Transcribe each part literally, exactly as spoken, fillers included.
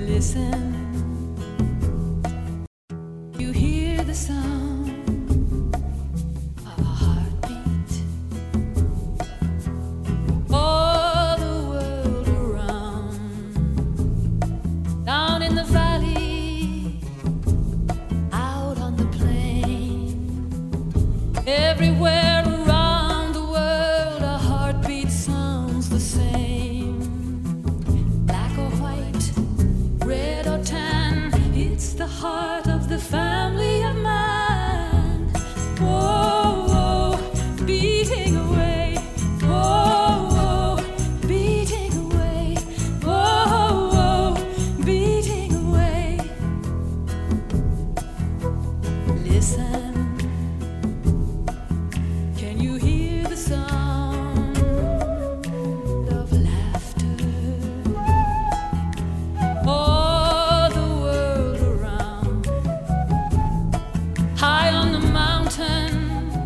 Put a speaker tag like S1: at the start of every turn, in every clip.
S1: Listen, you hear the sound of a heartbeat. All the world around, down in the valley, out on the plain, everywhere around the world, a heartbeat sounds the same. Black or white, red or tan, it's the heart of the family of man. Whoa, whoa, beating away. Whoa, whoa, beating away. Whoa, whoa, beating away. Listen, can you hear the sound of laughter? All the world around, high on the mountain,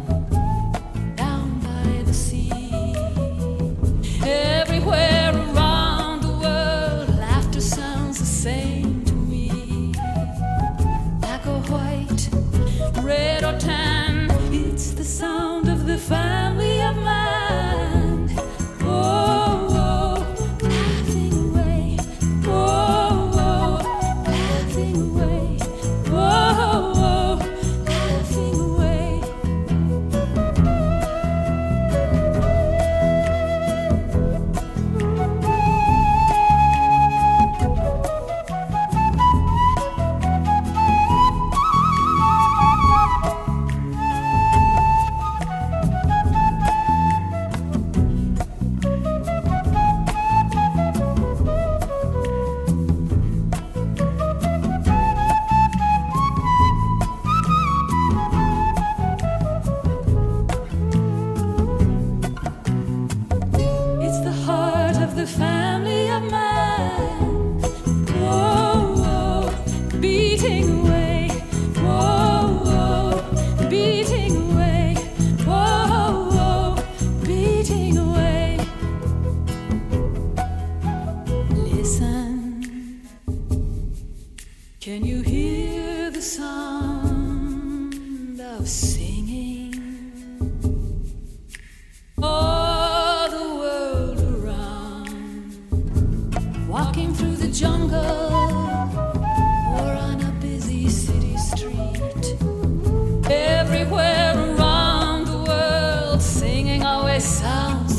S1: down by the sea, everywhere around the world, laughter sounds the same to me. Black or white, red or tan, it's the sound of the family of man. Whoa, whoa, laughing away. Whoa, whoa, laughing away. Whoa, whoa, laughing away. It's the heart of the family of man. Whoa, whoa, beating away. Whoa, whoa, beating away. Whoa, whoa, beating away. Listen, can you hear the sound of singing? All the world around, walking through the jungle or on a busy city street, everywhere around the world, singing always sounds